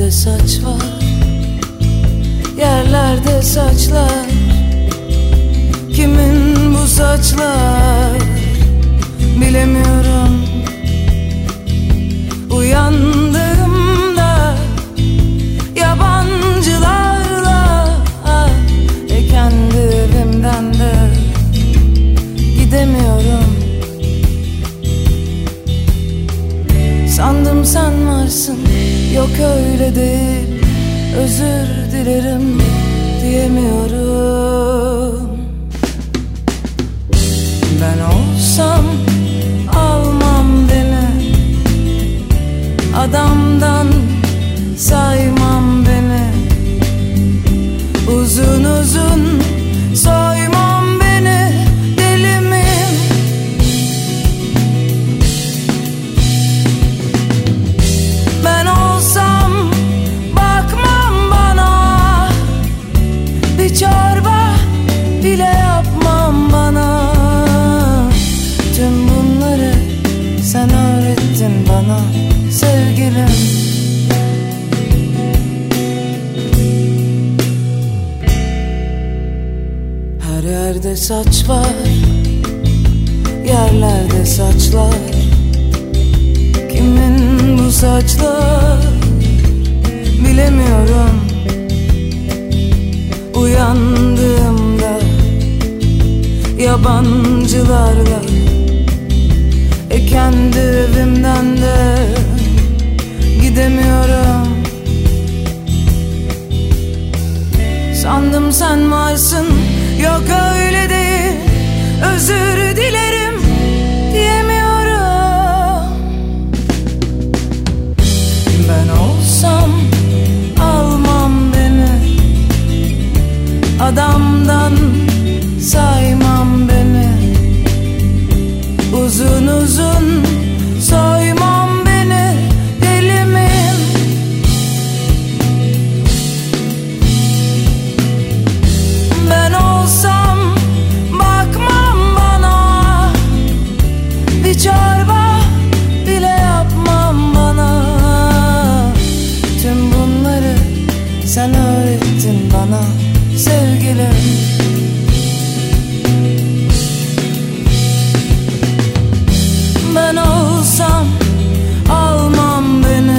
Yerlerde saç var, yerlerde saçlar. Kimin bu saçlar bilemiyorum. Uyandığımda yabancılarla, kendi evimden de gidemiyorum. Sandım sen varsın, yok öyle değil. Özür dilerim diyemiyorum. Ben olsam almam beni, adamdan saymam beni. Uzun uzun soymam beni, deli miyim? Ben olsam bakmam bana, bir çorba bile yapmam bana. Tüm bunları sen öğrettin bana sevgilim. Her yerde saç var, yerlerde saçlar. Kimin bu saçlar bilemiyorum. Uyandığımda yabancılarla, kendi evimden de gidemiyorum. Sandım sen varsın, yok öyle değil. Özür dilerim diyemiyorum. Ben olsam almam beni, adamdan saymam beni. Uzun uzun soymam beni, deli miyim? Ben olsam bakmam bana, bir çorba bile yapmam bana. Tüm bunları sen öğrettin bana sevgilim. Ben olsam almam beni,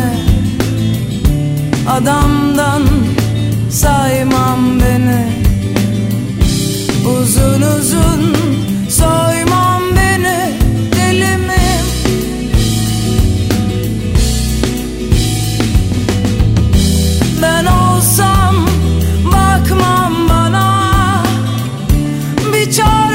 adamdan saymam beni. Uzun uzun soymam beni, deli miyim? Ben olsam bakmam bana, bir çare